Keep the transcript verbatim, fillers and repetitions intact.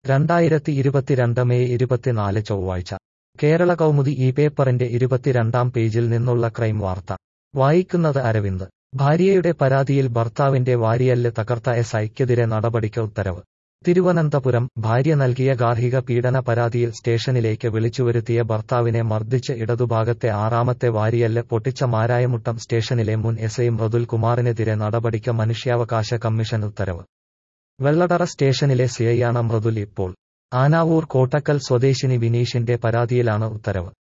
രണ്ടായിരത്തി ഇരുപത്തിരണ്ട് മെയ് ഇരുപത്തിനാല് ചൊവ്വാഴ്ച കേരള കൗമുദി ഈ പേപ്പറിന്റെ ഇരുപത്തിരണ്ടാം പേജിൽ നിന്നുള്ള ക്രൈം വാർത്ത വായിക്കുന്നത് അരവിന്ദ്. ഭാര്യയുടെ പരാതിയിൽ ഭർത്താവിന്റെ വാരിയല്ല് തകർത്ത എസ് ഐക്കെതിരെ നടപടിക്ക് ഉത്തരവ്. തിരുവനന്തപുരം ഭാര്യ നൽകിയ ഗാർഹിക പീഡന പരാതിയിൽ സ്റ്റേഷനിലേക്ക് വിളിച്ചുവരുത്തിയ ഭർത്താവിനെ മർദ്ദിച്ച് ഇടതുഭാഗത്തെ ആറാമത്തെ വാരിയല്ല് പൊട്ടിച്ച മാരായമുട്ടം സ്റ്റേഷനിലെ മുൻ എസ് ഐ മൃദുൽ കുമാറിനെതിരെ നടപടിക്ക് മനുഷ്യാവകാശ കമ്മീഷൻ ഉത്തരവ്. വെള്ളടറ സ്റ്റേഷനിലെ സിഐയാണ് മൃദുൽ. ഇപ്പോൾ ആനാവൂർ കോട്ടക്കൽ സ്വദേശിനി വിനീഷിന്റെ പരാതിയിലാണ് ഉത്തരവ്.